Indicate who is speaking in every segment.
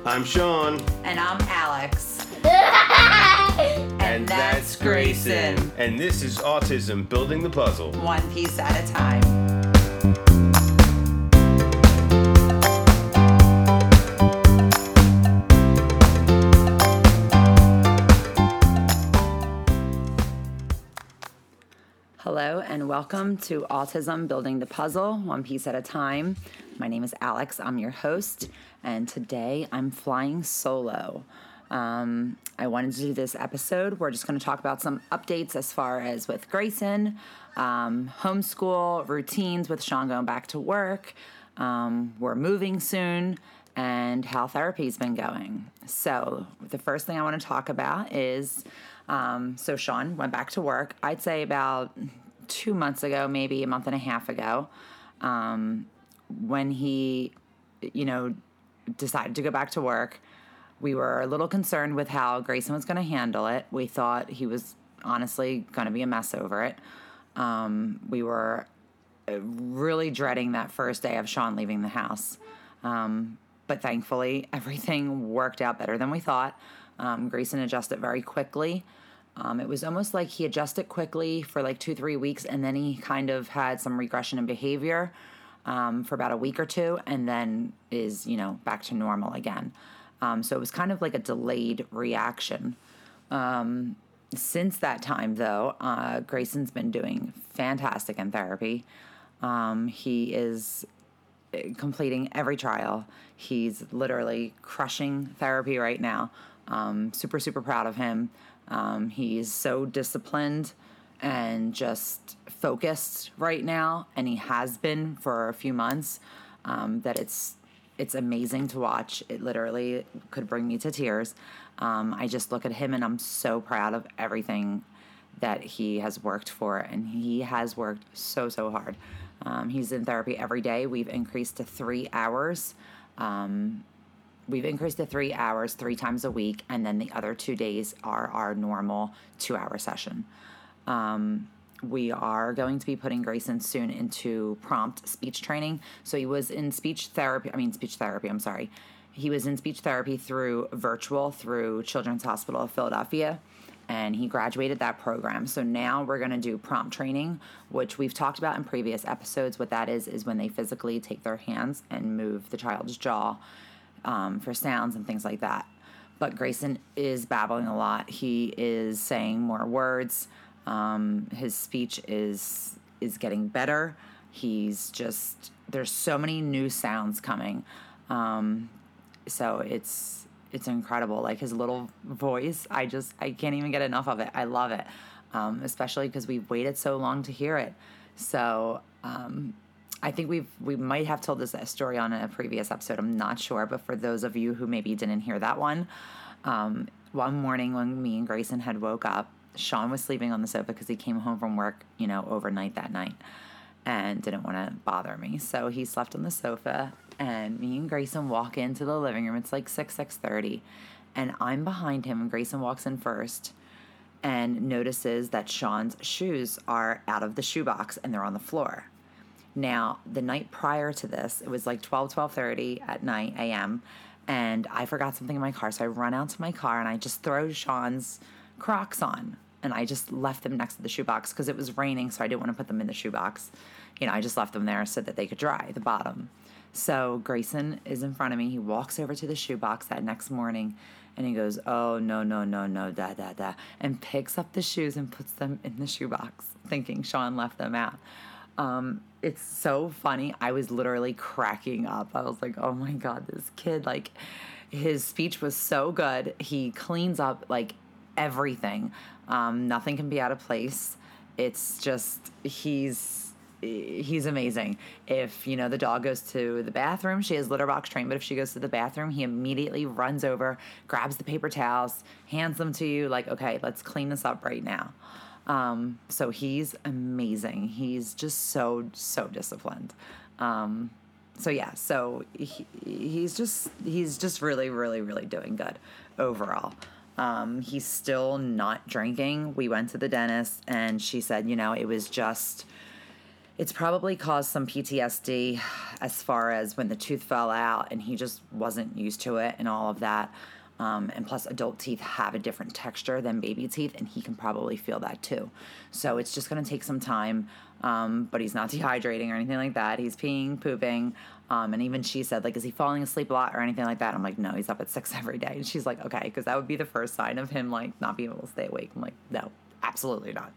Speaker 1: I'm Sean.
Speaker 2: And I'm Alex.
Speaker 1: And that's Grayson. And this is Autism Building the Puzzle.
Speaker 2: One piece at a time. Hello and welcome to Autism Building the Puzzle, one piece at a time. My name is Alex, I'm your host, and today I'm flying solo. I wanted to do this episode. We're just going to talk about some updates as far as with Grayson, homeschool, routines with Sean going back to work, we're moving soon, and how therapy's been going. So the first thing I want to talk about is, so Sean went back to work, I'd say about 2 months ago, maybe a month and a half ago, when he, decided to go back to work. We were a little concerned with how Grayson was going to handle it. We thought he was honestly going to be a mess over it. We were really dreading that first day of Sean leaving the house. But thankfully, everything worked out better than we thought. Grayson adjusted very quickly. It was almost like he adjusted quickly for like 2-3 weeks, and then he kind of had some regression in behavior for about a week or two, and then is, back to normal again. So it was kind of like a delayed reaction. Since that time, though, Grayson's been doing fantastic in therapy. He is completing every trial. He's literally crushing therapy right now. Super, super proud of him. He's so disciplined and just focused right now, and he has been for a few months, that it's amazing to watch. It literally could bring me to tears. I just look at him and I'm so proud of everything that he has worked for, and he has worked so, so hard. He's in therapy every day. We've increased to 3 hours. We've increased to 3 hours 3 times a week, and then the other 2 days are our normal 2-hour session. We are going to be putting Grayson soon into prompt speech training. So he was in speech therapy. He was in speech therapy through Children's Hospital of Philadelphia, and he graduated that program. So now we're going to do prompt training, which we've talked about in previous episodes. What that is when they physically take their hands and move the child's jaw for sounds and things like that. But Grayson is babbling a lot. He is saying more words. His speech is getting better. There's so many new sounds coming. So it's incredible. Like his little voice, I can't even get enough of it. I love it. Especially because we've waited so long to hear it. So, I think we might have told this story on a previous episode. I'm not sure, but for those of you who maybe didn't hear that one morning when me and Grayson had woke up, Sean was sleeping on the sofa because he came home from work, overnight that night, and didn't want to bother me. So he slept on the sofa, and me and Grayson walk into the living room. It's like 6:30, and I'm behind him, and Grayson walks in first and notices that Sean's shoes are out of the shoebox and they're on the floor. Now, the night prior to this, it was like 12:30 at night, a.m., and I forgot something in my car. So I run out to my car, and I just throw Sean's Crocs on, and I just left them next to the shoebox because it was raining, so I didn't want to put them in the shoebox. I just left them there so that they could dry, the bottom. So Grayson is in front of me. He walks over to the shoebox that next morning, and he goes, "Oh, no, da," and picks up the shoes and puts them in the shoebox, thinking Sean left them out. It's so funny. I was literally cracking up. I was like, oh my God, this kid, like, his speech was so good. He cleans up, like, everything. Nothing can be out of place. It's just, he's amazing. If, the dog goes to the bathroom, she has litter box trained, but if she goes to the bathroom, he immediately runs over, grabs the paper towels, hands them to you, like, okay, let's clean this up right now. So he's amazing. He's just so disciplined. So he's just really, really, really doing good overall. He's still not drinking. We went to the dentist and she said, it was just It's probably caused some PTSD as far as when the tooth fell out and he just wasn't used to it and all of that. And plus, adult teeth have a different texture than baby teeth, and he can probably feel that too. So it's just going to take some time, but he's not dehydrating or anything like that. He's peeing, pooping, and even she said, like, is he falling asleep a lot or anything like that? I'm like, no, he's up at 6 every day. And she's like, okay, because that would be the first sign of him, like, not being able to stay awake. I'm like, no, absolutely not.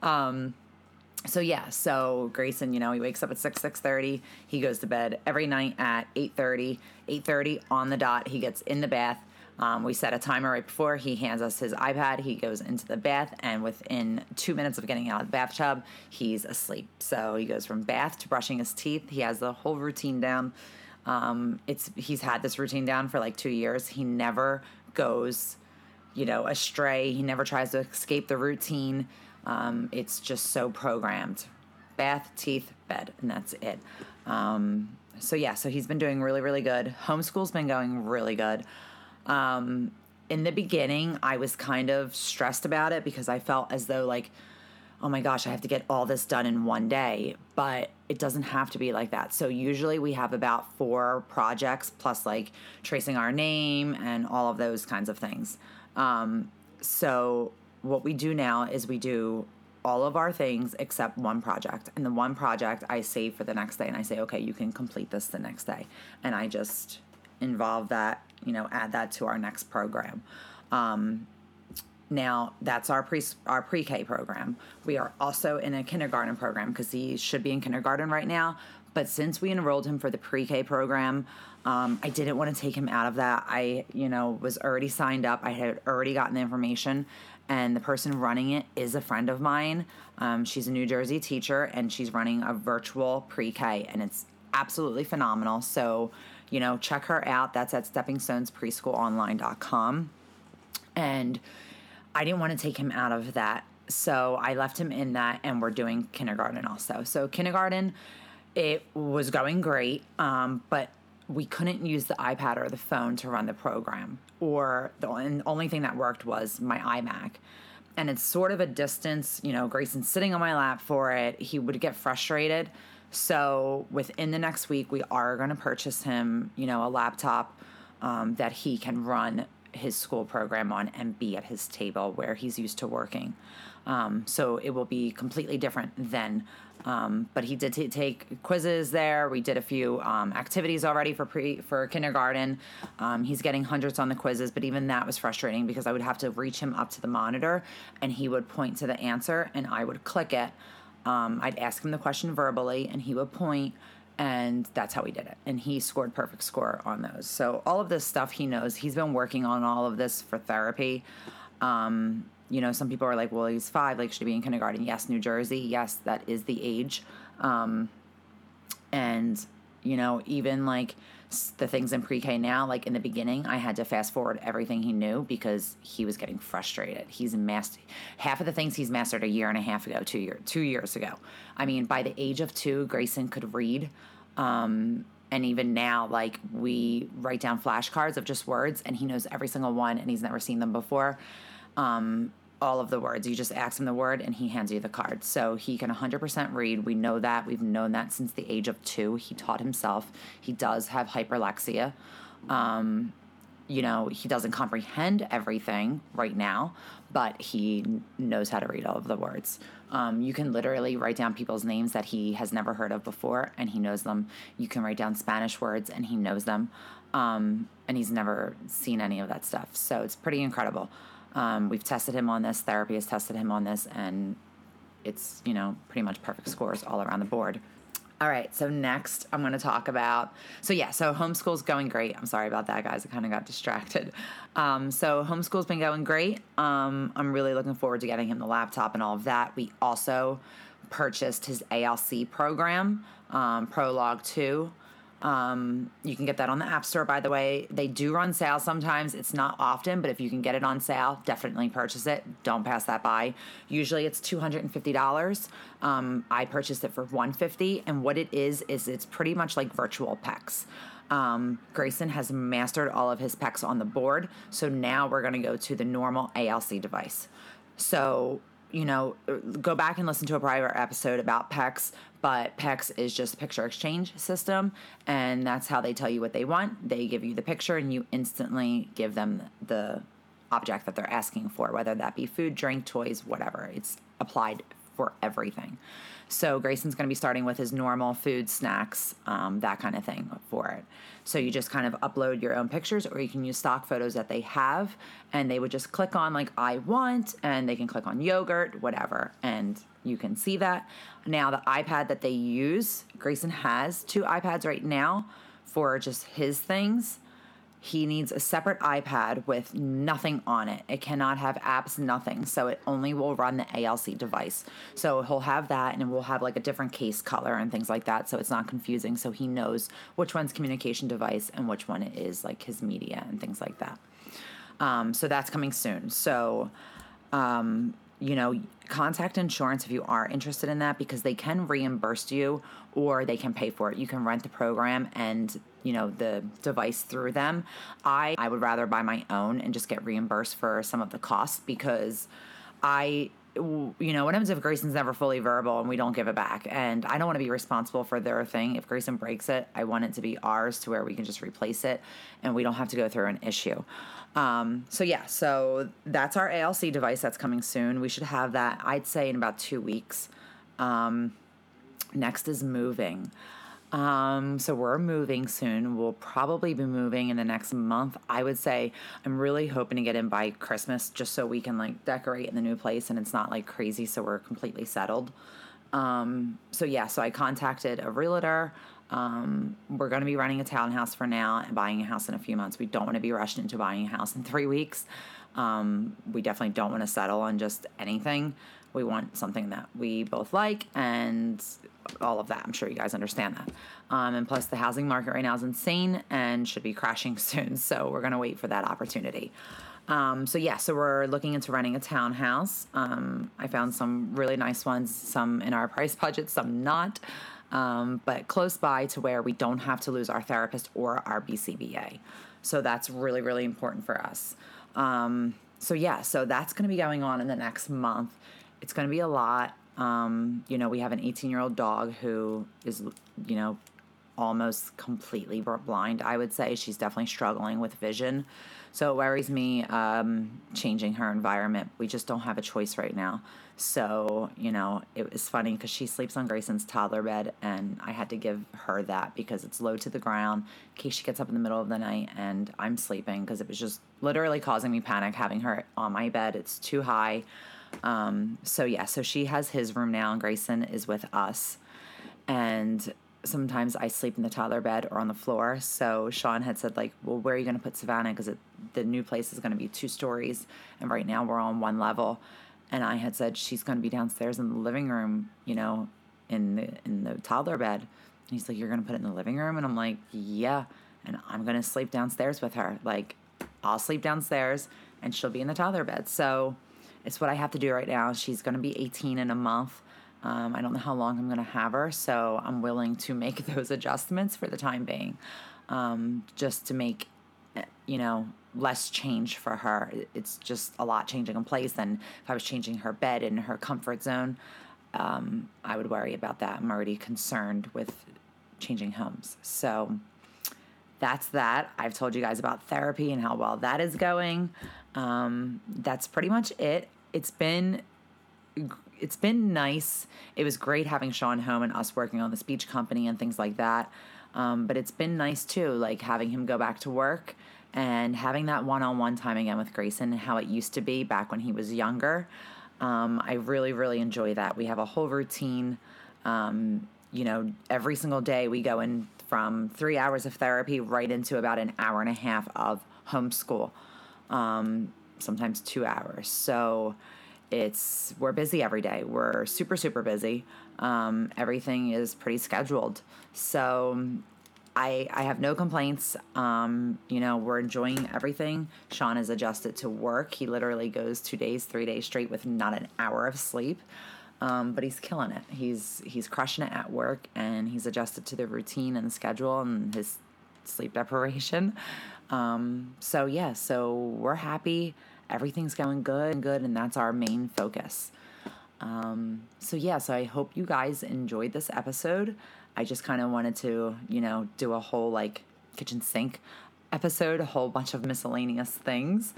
Speaker 2: So Grayson, he wakes up at 6:30. He goes to bed every night at 8:30. 8:30 on the dot, he gets in the bath. We set a timer right before. He hands us his iPad. He goes into the bath, and within 2 minutes of getting out of the bathtub, he's asleep. So he goes from bath to brushing his teeth. He has the whole routine down. He's had this routine down for like 2 years. He never goes, astray. He never tries to escape the routine. It's just so programmed. Bath, teeth, bed, and that's it. So he's been doing really, really good. Homeschool's been going really good. In the beginning, I was kind of stressed about it because I felt as though, like, oh my gosh, I have to get all this done in one day, but it doesn't have to be like that. So usually we have about 4 projects plus like tracing our name and all of those kinds of things. So what we do now is we do all of our things except one project. And the one project I save for the next day, and I say, okay, you can complete this the next day. And I just involve that, add that to our next program. Now, that's our pre-K program. We are also in a kindergarten program because he should be in kindergarten right now. But since we enrolled him for the pre-K program, I didn't want to take him out of that. I, was already signed up. I had already gotten the information. And the person running it is a friend of mine. She's a New Jersey teacher, and she's running a virtual pre-K. And it's absolutely phenomenal. So, check her out. That's at steppingstonespreschoolonline.com. And I didn't want to take him out of that. So I left him in that, and we're doing kindergarten also. So kindergarten, it was going great, but we couldn't use the iPad or the phone to run the program. Or the only thing that worked was my iMac. And it's sort of a distance, Grayson's sitting on my lap for it. He would get frustrated. So within the next week, we are going to purchase him, a laptop that he can run his school program on and be at his table where he's used to working. So it will be completely different then. But he did take quizzes there. We did a few activities already for kindergarten. He's getting hundreds on the quizzes, but even that was frustrating because I would have to reach him up to the monitor and he would point to the answer and I would click it. I'd ask him the question verbally and he would point, and that's how we did it. And he scored perfect score on those. So all of this stuff he knows. He's been working on all of this for therapy. Some people are like, well, he's 5, like, should he be in kindergarten? Yes, New Jersey. Yes, that is the age. Even like the things in pre-K now, like in the beginning, I had to fast forward everything he knew because he was getting frustrated. He's mastered half of the things he's mastered a year and a half ago, 2 years ago. I mean, by the age of 2, Grayson could read. And even now, like, we write down flashcards of just words and he knows every single one and he's never seen them before. All of the words. You just ask him the word and he hands you the card. So he can 100% read. We know that. We've known that since the age of 2. He taught himself. He does have hyperlexia. He doesn't comprehend everything right now, but he knows how to read all of the words. You can literally write down people's names that he has never heard of before and he knows them. You can write down Spanish words and he knows them. And he's never seen any of that stuff. So it's pretty incredible. We've tested him on this. Therapy has tested him on this, and it's, pretty much perfect scores all around the board. All right, so next I'm going to talk about, so homeschool's going great. I'm sorry about that, guys. I kind of got distracted. So homeschool's been going great. I'm really looking forward to getting him the laptop and all of that. We also purchased his ALC program, Prologue 2. You can get that on the App Store, by the way. They do run sales sometimes. It's not often, but if you can get it on sale, definitely purchase it. Don't pass that by. Usually it's $250. I purchased it for $150, and what it is it's pretty much like virtual PECs. Grayson has mastered all of his PECs on the board, so now we're going to go to the normal ALC device. So go back and listen to a prior episode about PEX, but PEX is just a picture exchange system, and that's how they tell you what they want. They give you the picture, and you instantly give them the object that they're asking for, whether that be food, drink, toys, whatever. It's applied for everything. So Grayson's going to be starting with his normal food, snacks, that kind of thing for it. So you just kind of upload your own pictures, or you can use stock photos that they have, and they would just click on like I want, and they can click on yogurt, whatever, and you can see that. Now the iPad that they use, Grayson has 2 iPads right now for just his things. He needs a separate iPad with nothing on it. It cannot have apps, nothing. So it only will run the ALC device. So he'll have that, and we'll have like a different case color and things like that, so it's not confusing. So he knows which one's communication device and which one is like his media and things like that. So that's coming soon. So, contact insurance if you are interested in that, because they can reimburse you or they can pay for it. You can rent the program and the device through them. I would rather buy my own and just get reimbursed for some of the costs, because what happens if Grayson's never fully verbal and we don't give it back? And I don't want to be responsible for their thing. If Grayson breaks it, I want it to be ours, to where we can just replace it and we don't have to go through an issue. So that's our ALC device that's coming soon. We should have that, I'd say, in about 2 weeks. Next is moving. So we're moving soon. We'll probably be moving in the next month. I would say I'm really hoping to get in by Christmas, just so we can like decorate in the new place and it's not like crazy, so we're completely settled. So I contacted a realtor. We're going to be renting a townhouse for now and buying a house in a few months. We don't want to be rushed into buying a house in 3 weeks. We definitely don't want to settle on just anything. We want something that we both like and all of that. I'm sure you guys understand that. And plus the housing market right now is insane and should be crashing soon. So we're going to wait for that opportunity. So we're looking into renting a townhouse. I found some really nice ones, some in our price budget, some not. But close by, to where we don't have to lose our therapist or our BCBA. So that's really, really important for us. So that's going to be going on in the next month. It's going to be a lot. We have an 18-year-old dog who is, almost completely blind, I would say. She's definitely struggling with vision. So it worries me changing her environment. We just don't have a choice right now. So, it was funny because she sleeps on Grayson's toddler bed, and I had to give her that because it's low to the ground in case she gets up in the middle of the night and I'm sleeping, because it was just literally causing me panic having her on my bed. It's too high. So she has his room now, and Grayson is with us. And sometimes I sleep in the toddler bed or on the floor. So Sean had said, like, well, where are you going to put Savannah? Because the new place is going to be 2 stories, and right now we're on 1 level. And I had said she's going to be downstairs in the living room, in the toddler bed. And he's like, you're going to put it in the living room? And I'm like, yeah. And I'm going to sleep downstairs with her. Like, I'll sleep downstairs and she'll be in the toddler bed. So it's what I have to do right now. She's going to be 18 in a month. I don't know how long I'm going to have her, so I'm willing to make those adjustments for the time being, just to make, less change for her. It's just a lot changing in place. And if I was changing her bed in her comfort zone, I would worry about that. I'm already concerned with changing homes. So that's that. I've told you guys about therapy and how well that is going. That's pretty much it. It's been nice. It was great having Sean home and us working on the speech company and things like that. But it's been nice too, like having him go back to work and having that one-on-one time again with Grayson, how it used to be back when he was younger. I really, really enjoy that. We have a whole routine. Every single day we go in from 3 hours of therapy right into about an hour and a half of homeschool, sometimes 2 hours. So we're busy every day. We're super, super busy. Everything is pretty scheduled. So I have no complaints. We're enjoying everything. Sean has adjusted to work. He literally goes 2 days, 3 days straight with not an hour of sleep. But he's killing it. He's crushing it at work, and he's adjusted to the routine and the schedule and his sleep deprivation. So we're happy. Everything's going good, and that's our main focus. So I hope you guys enjoyed this episode. I just kind of wanted to, do a whole like kitchen sink episode, a whole bunch of miscellaneous things.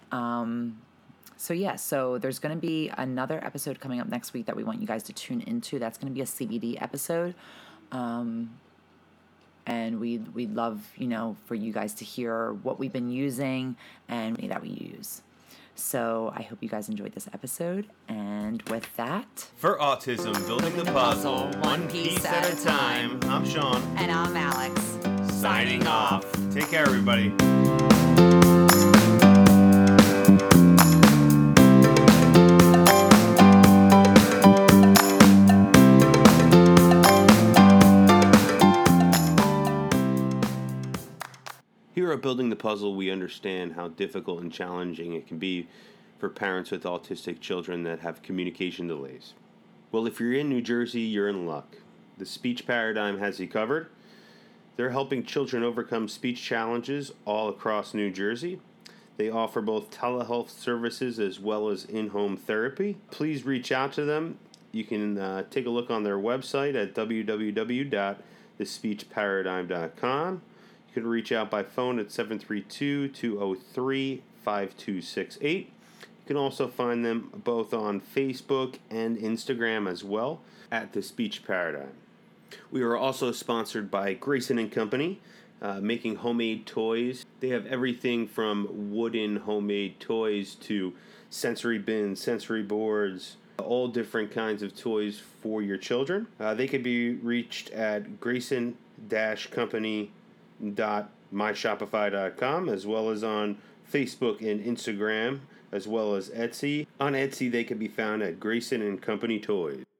Speaker 2: So there's going to be another episode coming up next week that we want you guys to tune into. That's going to be a CBD episode. And we'd love, for you guys to hear what we've been using and that we use. So I hope you guys enjoyed this episode. And with that,
Speaker 1: for Autism Building the Puzzle, one piece at a time, I'm Sean.
Speaker 2: And I'm Alex.
Speaker 1: Signing off. Take care, everybody. Here at Building the Puzzle, we understand how difficult and challenging it can be for parents with autistic children that have communication delays. Well, if you're in New Jersey, you're in luck. The Speech Paradigm has you covered. They're helping children overcome speech challenges all across New Jersey. They offer both telehealth services as well as in-home therapy. Please reach out to them. You can take a look on their website at www.thespeechparadigm.com. You can reach out by phone at 732-203-5268. You can also find them both on Facebook and Instagram as well at The Speech Paradigm. We are also sponsored by Grayson & Company, making homemade toys. They have everything from wooden homemade toys to sensory bins, sensory boards, all different kinds of toys for your children. They can be reached at grayson-company.myshopify.com, as well as on Facebook and Instagram, as well as Etsy. On Etsy, they can be found at Grayson & Company Toys.